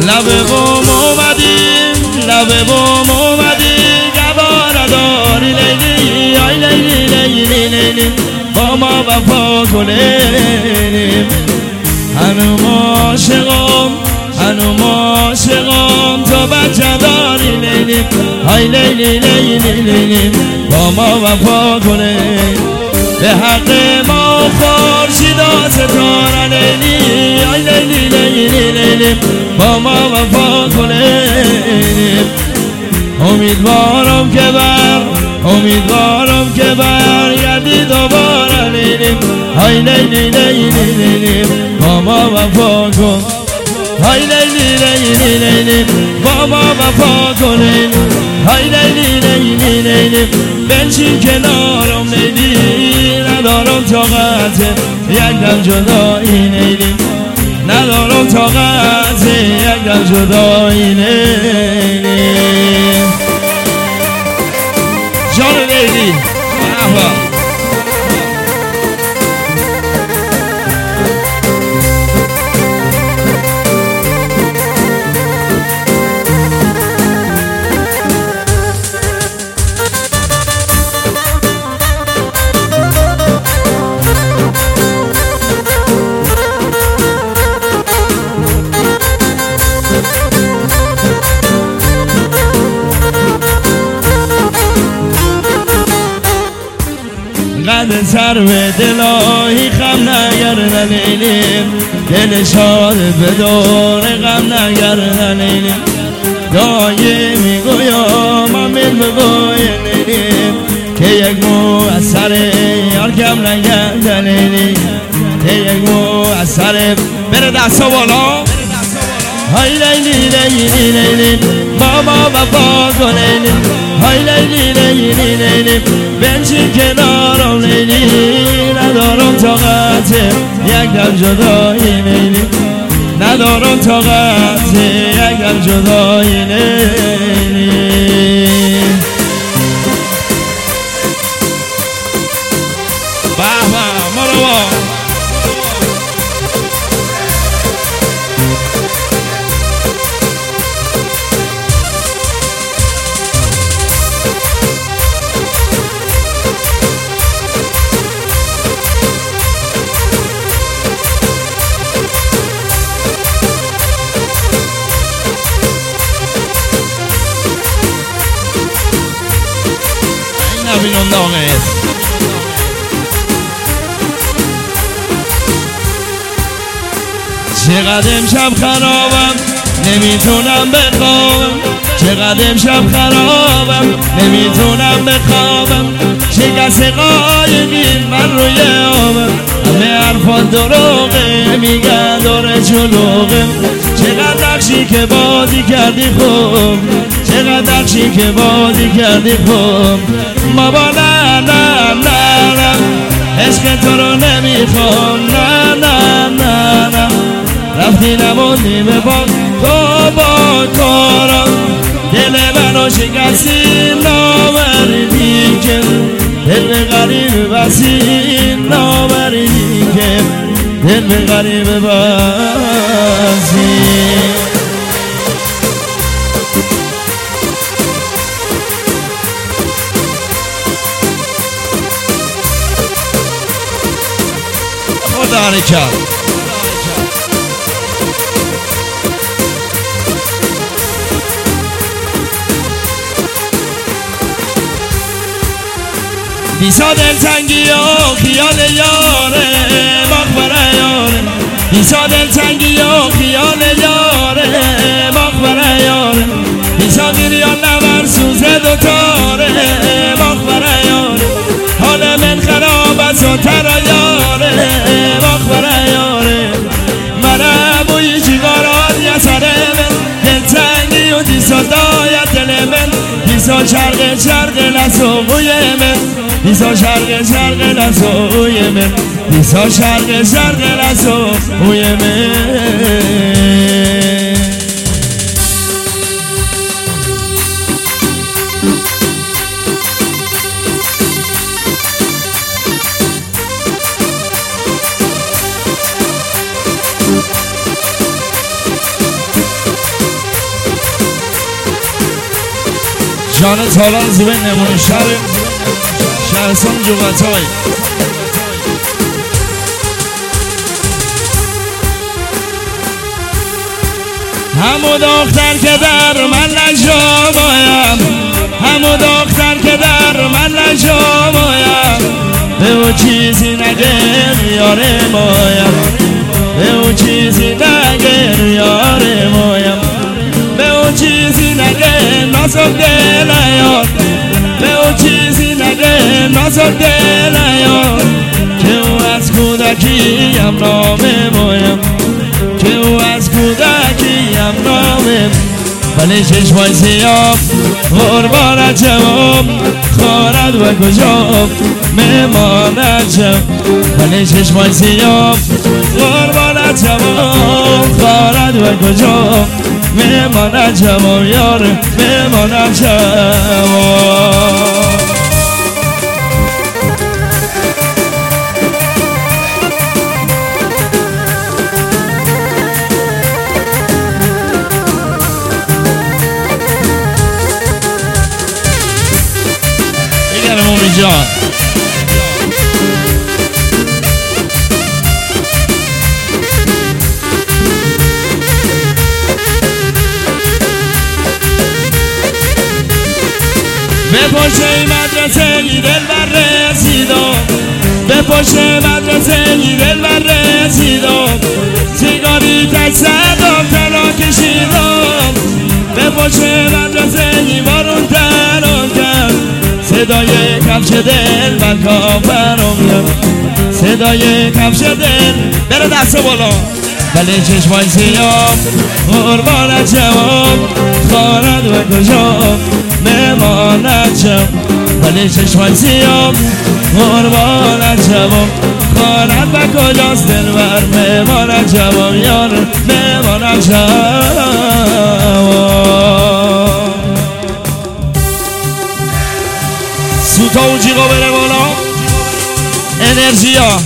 لبه بوم اومدی لبه بوم اومدی گوار داری لیلی آی لیلی لیلی لیلی با ما وفا کنیم هنوم عاشقم هنوم عاشقم تو بچه داری لیلی آی لیلی لیلی لیلی با ما وفا کنیم به حق ما خورشیدا ستاره لیلی آی لیلی لیلی لیلی با ما وفا کنیم امیدوارم که برگردی دوباره لیلی آی لیلی لیلی لیلی با ما وفا کن آی لیلی لیلی لیلی با ما وفا کنیم آی لیلی لیلی لیلی بنشین کنارم لیلی ندارم طاقت یک دم جدایی لیلی ندارم طاقت یک دم جدایی لیلی جان لیلی مرحبا قد سر به دلاهی خم نگرد لیلیم دل شاد به دور غم نگرد لیلیم دایی میگویم امین بگوی لیلیم که یک مو از سر یار کم نگرد لیلیم که یک مو از سر بره دستا بالا های لیلی لیلی لیلی با ما وفا کن لیلی های لیلی لیلی لیلی بنشین کنارم لیلی ندارم طاقت یک دم جدایی لیلی ندارم طاقت یک دم جدایی لیلی بابا مروا نبینم داغت چقدر امشب خرابم نمیتونم بخوابم چقدر امشب خرابم نمیتونم بخوابم شکست قایقی من روی آبم همه حرفات دروغه میگن داره جلوغه چقدر نقشی که بازی کردی خوب چقدر نقشی که بازی کردی خوب بابا نه نه نه نه عشق تو رو نمیخوام نه نه نه نه رفتی نموندی به با تو با کارم دل منو شکستی نامردی که دل غریب بسی نامردی که دل غریب بسی خدا نکرد دیسا دلتنگی و خیال یاره مخبره یاره دیسا دلتنگی و خیال یاره مخبره یاره دیسا گریان نمر سوزه دوتاره مخبره یاره حال من خراب از و ترا یاره مخبره یاره منم بوی چیگاران یا سره من دلتنگی و دیسا داید دل من دیسا شرق لسوی من دیسا شرق لسوی من دیسا شرق لسوی من جان تالان زبه نمونه شهرستان جوغتای همو دختر که در من نجامایم همو دختر که در من نجامایم به او چیزی نگر یاره مایم به او چیزی نگر یاره مایم به او چیزی نگر نازم دل یار به او چیزی نگر نازم دل یار که او از کودکیم نامه مایم که او از کودکیم نامه ولی چشمای سیاه قربانت جواب خواند و کجا میماند شم ولی چشمای سیاه قربانت جواب خواند و کجا میماند جواب یار میماند جواب جان به پشت مدرسه ای دل بر رسیدم به پشت مدرسه ای دل بر رسیدم سیگاری تک زدم تنها کشیدم به پشت مدرسه ای بارون تنها کرد صدای کفش دل بر کافرم کرد صدای کفش دل بره دست بالا ولی چشمای سیاه قربانت جواب خواند و کجا میماند شم ولی چشمای سیاه قربانت جواب خواند و کجاست دلبر میماند جواب یار میماند جواب سوتا و جیغا بره بالا انرژی ها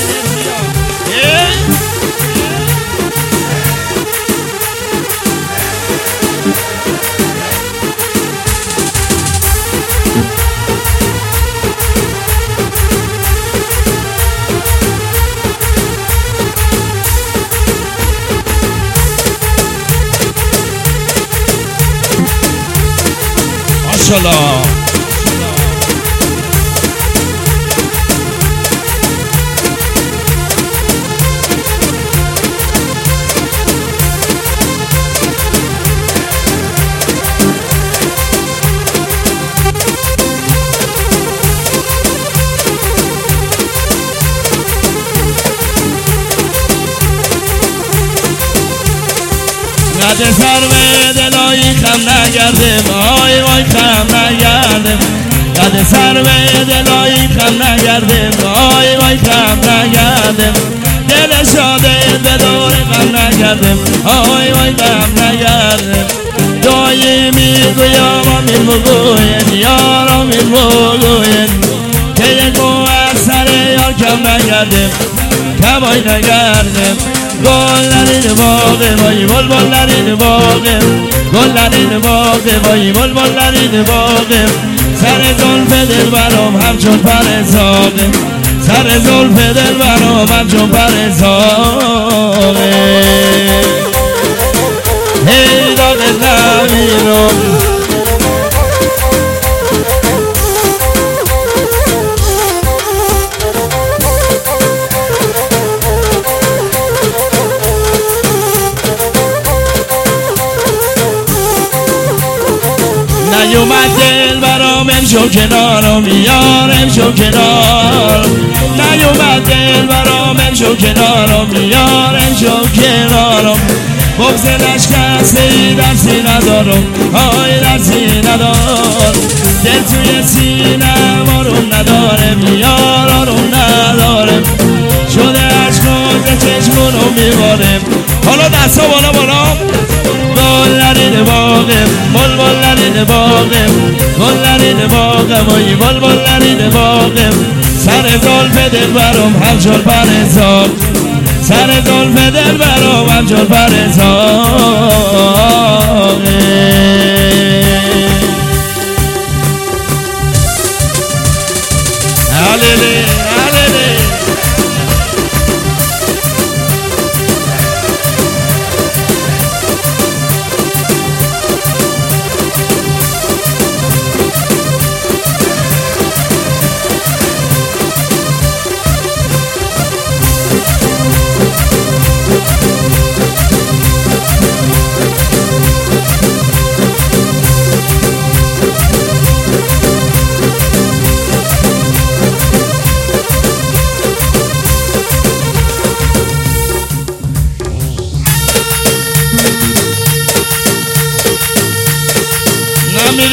ماشالله قد سر به دلایی خم نگردم آی وای خم نگردم قد سر به دلایی خم نگردم آی وای خم نگردم دل شاده به دور غم نگردم آی وای غم نگردم دایی میگویم آمین بگوین یار آمین بگوین که یک از سر یار کم نگردم کمای نگردم گل نرین باغه وای بل بل نرین باغه گل نرین باغه وای بل بل نرین باغه سر زلف دل برام همچون پر زاغه سر زلف دل برام همچون پر زاغه هی داغ نمیرم نیومد دل برام امشو کنارم یار امشو کنار نیومد دل برام امشو کنارم یار امشو کنارم بغض نشکسته ای درسی ندارم آی درسی ندارم دل توی سینم آروم ندارم یار آروم ندارم شده عشقات چشمونو میبارم حالا دستا بالا بالا گل نرین باغم بل بل نرین باغم گل نرین باغم وای بل بل نرین باغم سر زلف دل برام همچون پر زاغ سر زلف دل برام همچون پر زاغ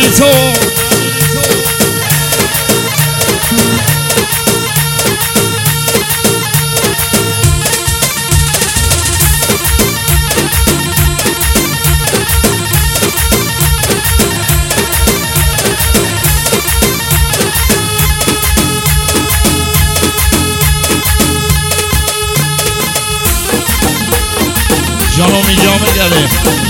میری تو جانو می جا میگره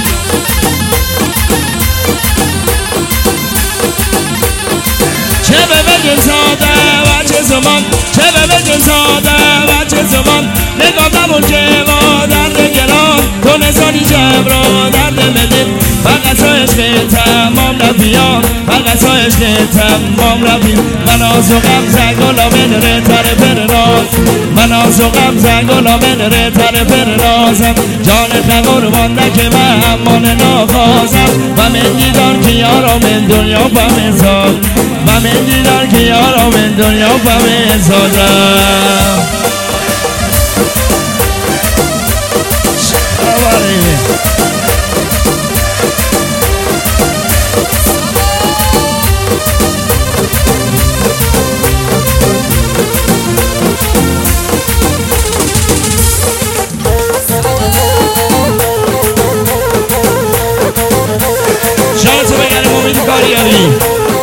چه به بگن ساده و چه زمان چه به بگن ساده و چه زمان نگاه نمون که با درد گران تو نزانی جبرا درد مدید فقط تو عشق تمام رفیان فقط تو عشق تمام رفیان من آز و غمزه گلامن رتر پر راز من آز و غمزه گلامن رتر پر رازم جان قربان که من امان ناخوازم و من دیدار که یارم من دنیا بمزاد و من دیدار که یارم من دنیا بمزادم شانسو بگرم امید کاریابی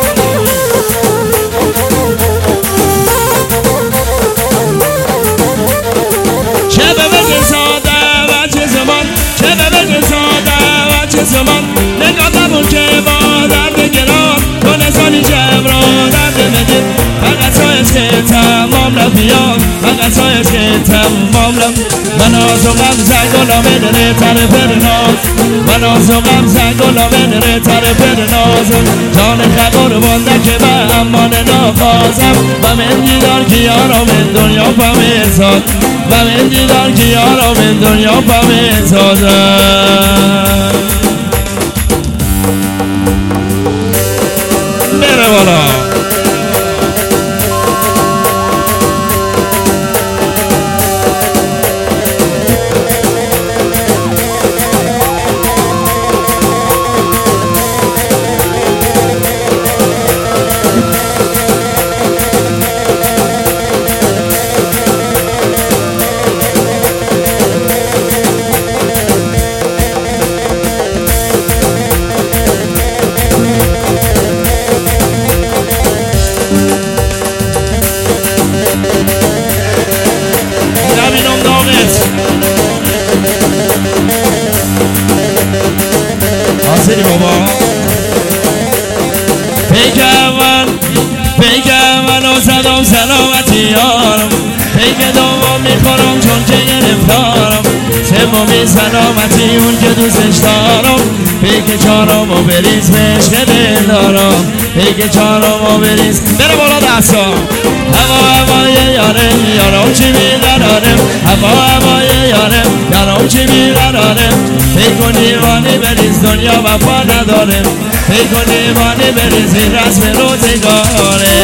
چه به بگه ساده و چه زمان چه به بگه ساده و چه زمان نگاه نبون که با درد گران تو نزانی جبرا درد مدید فقط تو عشق تمام رفیان فقط تو عشق تمام رفیان من آز و غمزه گلامن رتر پر ناز من آز و غمزه گلامن رتر پر ناز جان قربان که من امان ناخوازم و من دیدار که یارم من دنیا بمزاد و من دیدار که یارم من دنیا بمزادم بره بالا حاضری بابا پیگه منو زدم سلامتی یارم پیگه دوم میخورم چون که گرفتارم سومی سلامتی اون که دوستش دارم پیگه چهارم و بریز به عشق دل دارم پیگه چهارم و بریز بره بالا دستا هوای یاره یارم چی بیقراره هوای یاره یارم چی بیقراره پیگه دیوانی بریز دنیا وفا نداره پیگه دیوانی بریز این رسم روزگاره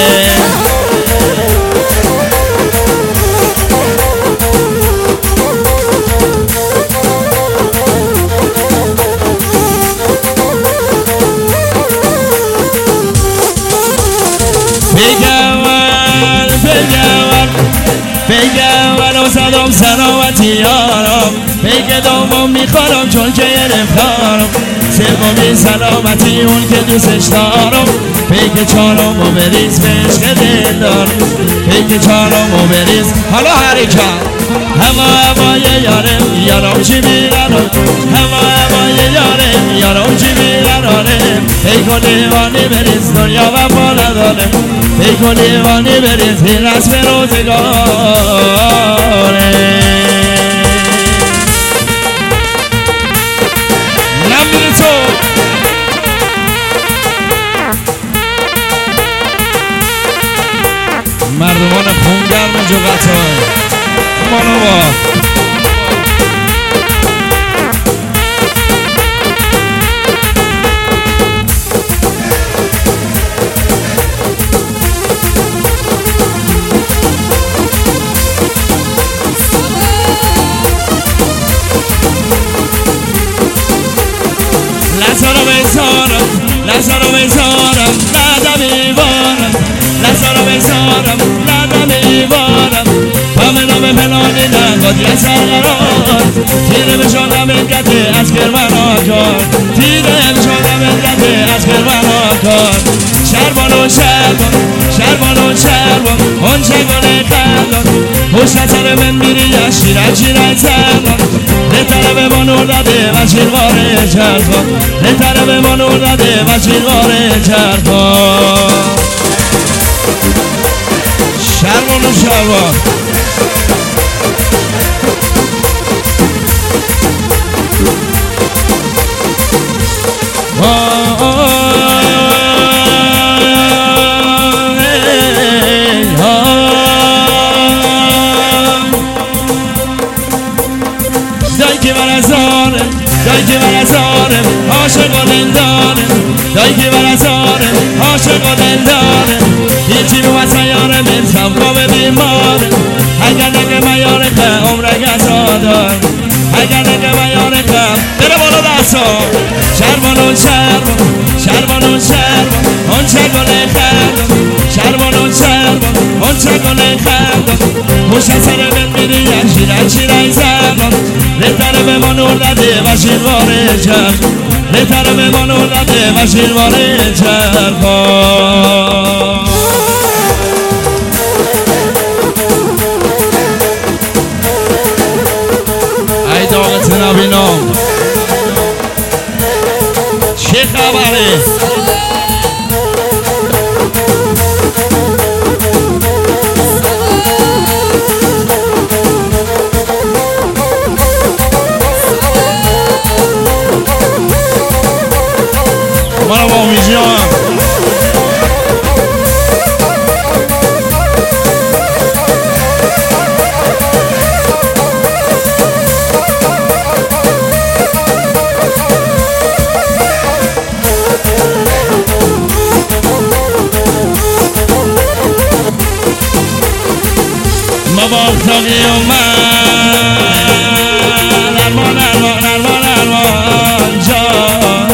پیگه ولو زدم سلامتی یارم پیگه دوم میخورم چون که گرفتارم سومی سلامتی اون که دوستش دارم پیگه چهارم و بریز به عشق دل دارم پیگه چهارم و بریز حالا حرکت هوای یارم یارم چی بیقراره هوای یارم یارم چی بیقراره پیگه دیوانی بریز دنیا وفا نداره پیگه دیوانی بریز این رسم روزگاره نمیره تو مردمان خونگرم جغتای مانو با لسانو بزارم لحظه رو بذارم لعدم ایوارم، لحظه رو بذارم لعدم ایوارم، همه نام پنانی نگادی از سرقرار، تیره به شاقم انگته از کرمن آکار، تیره به شاقم انگته از کرمن آکار، شربان و شربان شربان و شربان اون شگانه خندان خوش سر من میری یا شیرک شیرک زمان لطره به ما نور داده و شیرواره چرخان لطره به ما نور داده و شیرواره چرخان شربان و شربان دایی که برزارم عاشق و دلدارم دایی که برزارم عاشق و دلدارم هیچی رو از سیاره بلسم قوم بیمارم اگر نگه میارکه عمرک از آدارم اگر نگه میارکه بره بالا دستا شربان و شربان شربان و شربان اون چگونه خردم شربان و شربان اون چگونه خردم خوش سر من میری یک شیرک شیرک زمان لطره به ما نور داده و شیرواره چرخ لطره به ما نور داده و شیرواره چرخ ای داغت نبینم چه خبره مالا با میجان ما با اختاقی اومد ارمان ارمان ارمان ارمان جان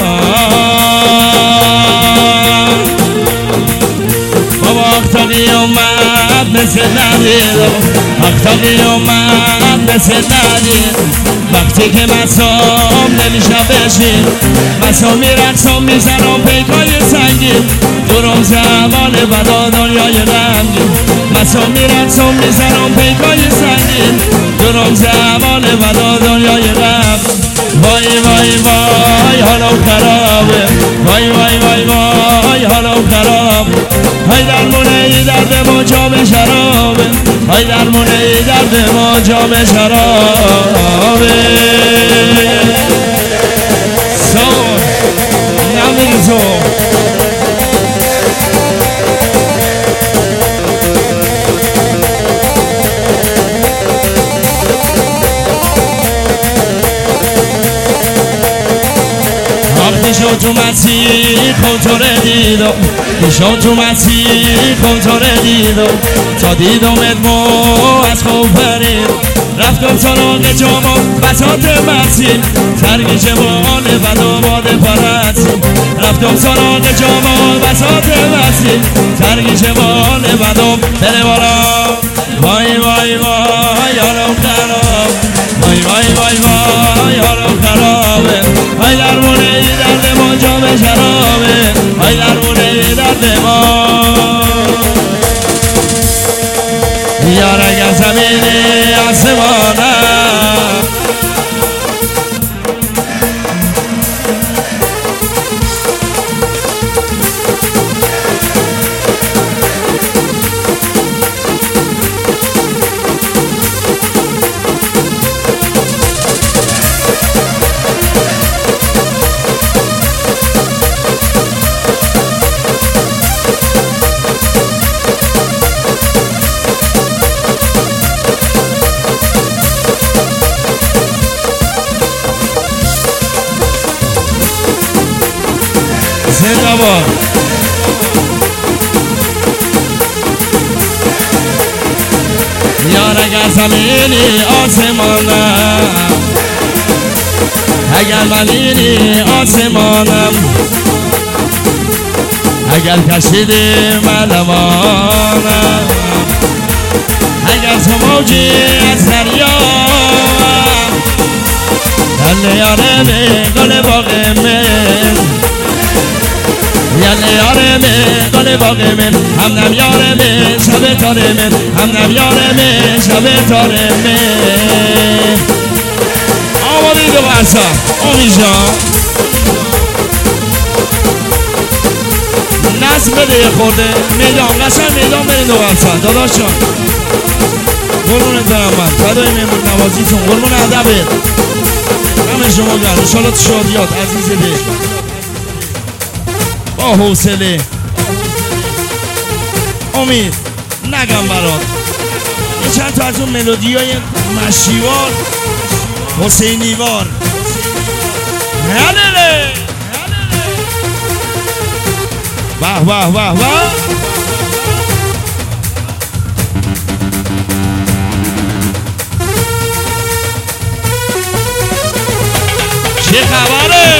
بابا اختاقی اومد مثل ندید اختاقی اومد مثل ندید وقتی که مسام نمیشه بشین مسام میرقصم میزنم پیکای سنگین دورم زمان بدا دنیای غمگین مسام میرقصم میزنم پیکای سنگین دورم زمان بدا دنیای غم وای وای وای حالا خرابه وای وای وای وای حالا خرابه های درمونه ای درد ما جام شرابه های درمونه ای درد ما جام شرابه سون نمیرزو دیشان تو مسیح کنتره دیدم دیشان تو مسیح کنتره دیدم تا دیدم ادمو از خوب فرید رفتم سراغ جاما بساط مسیح ترگی جوانه و داماد پرستیم رفتم سراغ جاما بساط مسیح ترگی جوانه و دام بره بالا وای وای وای حالم خراب وای وای وای وای حالم خرابه وای درمونه ای درد ما جام شرابه وای درمونه ای درد ما یارک از زمین آسمانه زنده‌باد یار اگر زمینی آسمانم اگر منینی آسمانم اگر کشیدی ملمانم اگر تو موجی از دریا یله یاره به گل باغ من یله یاره به گل باغ من همدم یاره به شب تاره من همدم یاره به شب تاره من آماده دو برسا امید جان نظم بده یه خورده میدان قشنگ میدان برین دو برسا داداش جان قربونت برم من فدای مهمون نوازیتون قربون ادبت همه شما گرد انشالله تو شادیات عزیز دل با حوصله امید نگم برات یه چند تا از اون ملودی های مشیوار حسینیوار هلله واه واه واه واه چه خبره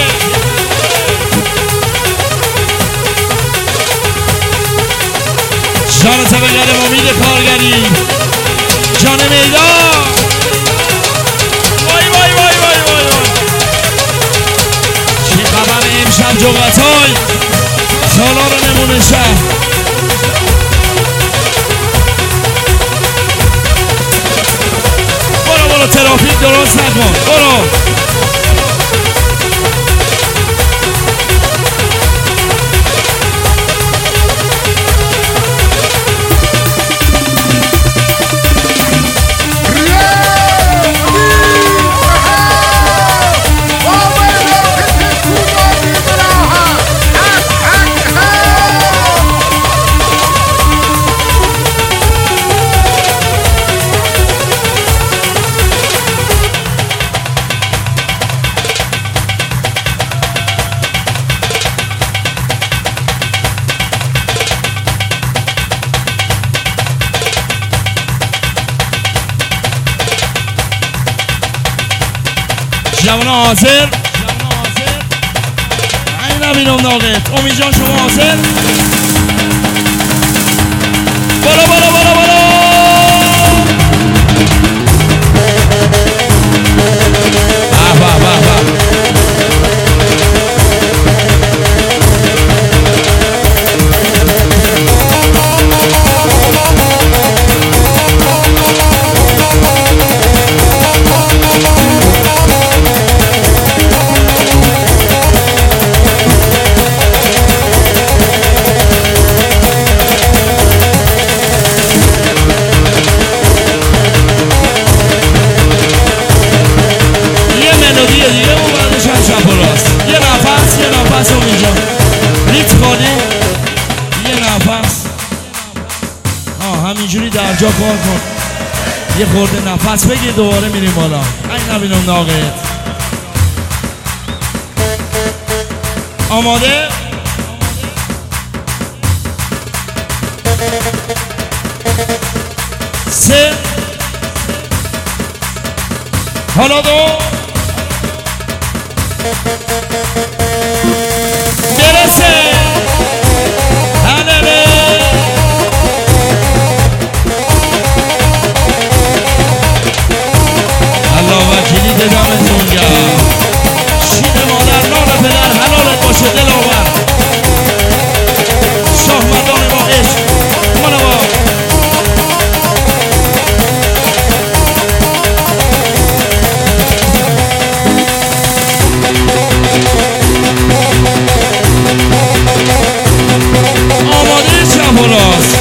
جان طبقه امید کارگری جان میدان وای وای وای وای وای وای چه خبره امشب جغتای سالار نمونه شهر برو ترافیک درست نکن برو جوان حاضر این نبینم ناقت امید جان شما حاضر بالا بالا بالا بالا همینجوری در جا کار کن یه خورده نفس بگیر دوباره میریم بالا این نبینم ناقت آماده؟ سه حالا دو برسه هنره وکیلی دمتون گرم شیر مادر نان پدر حلالت باشه دلاور شاه مردان با عشق منوا آماده چپ و راست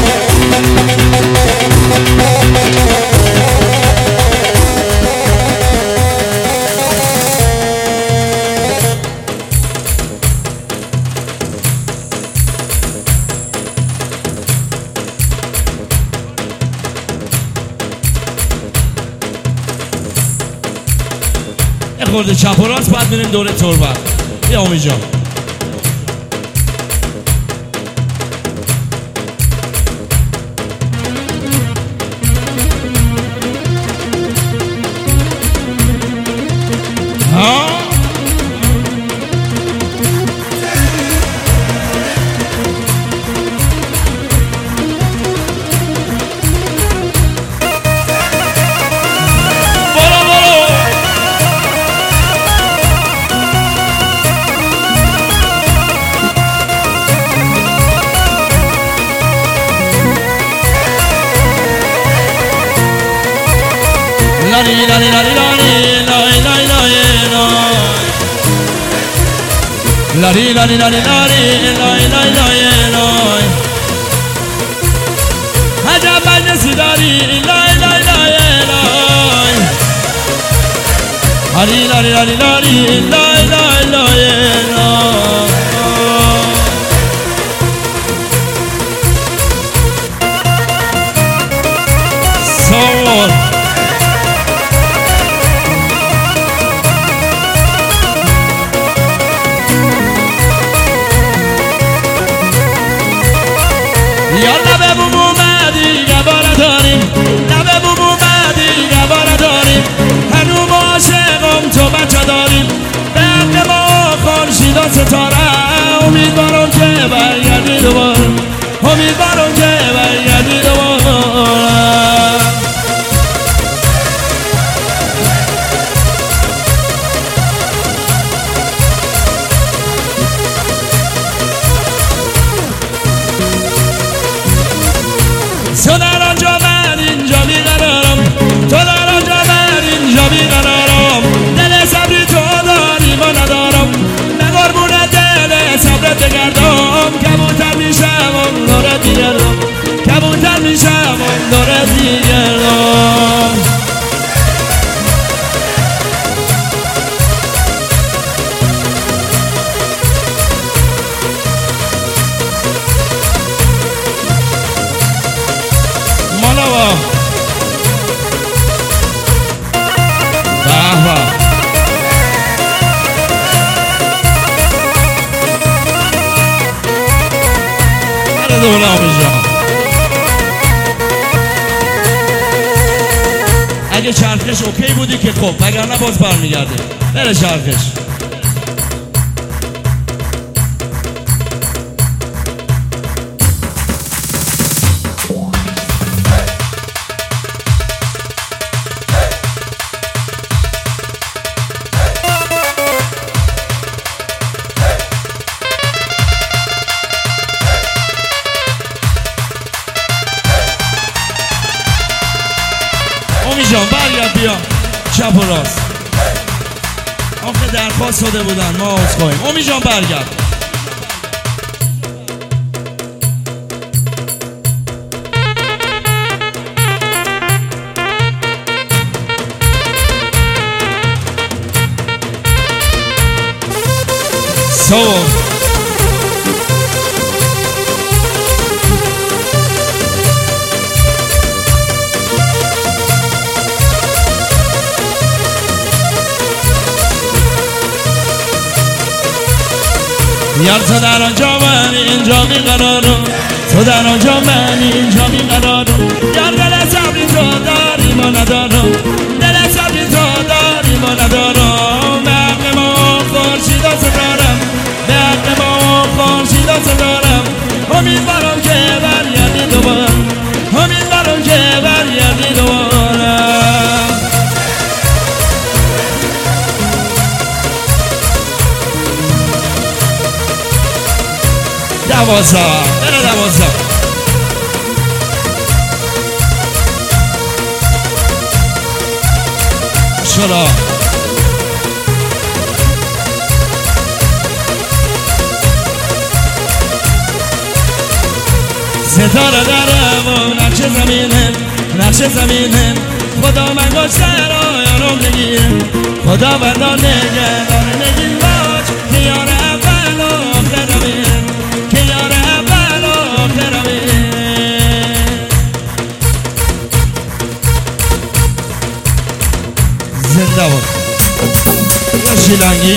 خورده چپ و راست بعد میریم دوره تربت بیا امید جان لاری لاری لاری لای لای لای لاری لاری لاری لاری لای لای لای لای عجب مجلسی داری لای لای لای لای لاری لاری لاری لاری لای لای لای لای سوار یا لبه بوم اومدی گباره داریم لبه بوم اومدی گباره داریم هنوز عاشقم تو بچه داریم به حق ما خورشید و ستاره امیدوارم که برگردی دوباره امیدوارم که برگردی دوباره تو در آنجا من اینجا بیقرارم تو در آنجا من اینجا بیقرارم دل صبری تو داری ما ندارم به قربون دل صبرت بگردم کبوتر میشم اون دورت میگردم کبوتر میشم اون دورت میگردم مالا اگه چرخش اوکی بودی که خب وگرنه باز برمیگرده بره چرخش امی جان برگرد بیا چپ و راست آخه درخواست داده بودن ما عذر خواهیم امی جان برگرد یار تو در آنجا من اینجا بیقرارم تو در آنجا من اینجا بیقرارم یار دل صبری تو داری ما ندارم دل صبری تو داری ما ندارم به حق ما خورشید و ستارم به حق ما خورشید و ستارم امیدوارم که برگردی دوباره امیدوارم که برگردی دوباره 12 بره 12 چرا ستاره داره و نقش زمینه نقش زمینه خدا من گشته را یارم نگیره خدا بندار نگه داره نگیر باش که یار اول و آخرمه که یار اول و آخرمه زنده بود یا شیلنگی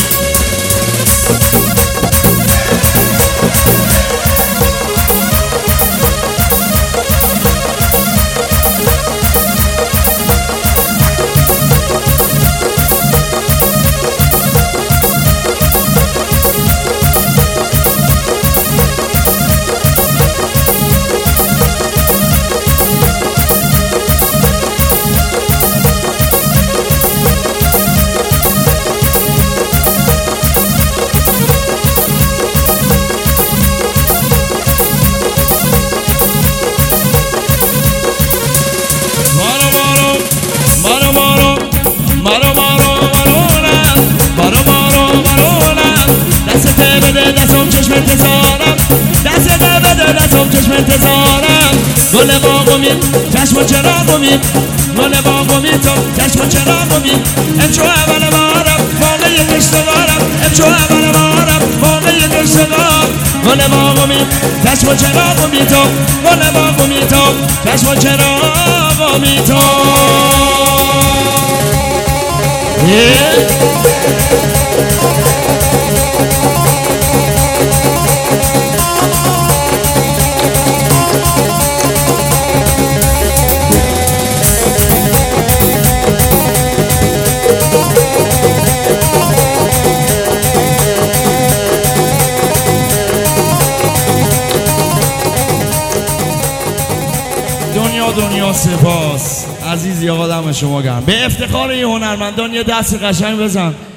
چشم انتظارم گل باغ امید چشم و چراغ امید گل باغ امید تو چشم و چراغ امید امشو اول بارم واقعی کشتگارم امشو اول بارم واقعی کشتگار گل باغ امید چشم و چراغ امید تو گل باغ امید تو چشم و چراغ امید تو دنیا سپاس عزیزی آقا دم شما گرم. به افتخار این هنرمندان یه دست قشنگ بزن.